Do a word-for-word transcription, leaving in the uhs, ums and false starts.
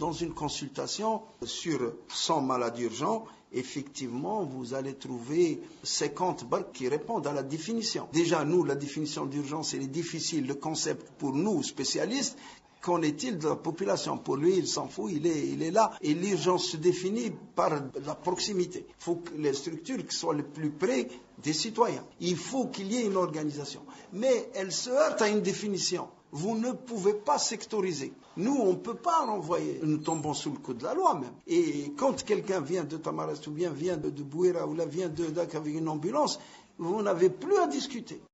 Dans une consultation sur cent maladies urgentes, effectivement, vous allez trouver cinquante balles qui répondent à la définition. Déjà, nous, la définition d'urgence, elle est difficile. Le concept pour nous, spécialistes, qu'en est-il de la population? Pour lui, il s'en fout, il est, il est là. Et l'urgence se définit par la proximité. Il faut que les structures soient le plus près des citoyens. Il faut qu'il y ait une organisation. Mais elle se heurte à une définition. Vous ne pouvez pas sectoriser. Nous, on ne peut pas renvoyer. Nous tombons sous le coup de la loi même. Et quand quelqu'un vient de Tamarest ou bien vient de, de Bouira ou là vient de Dakar avec une ambulance, vous n'avez plus à discuter.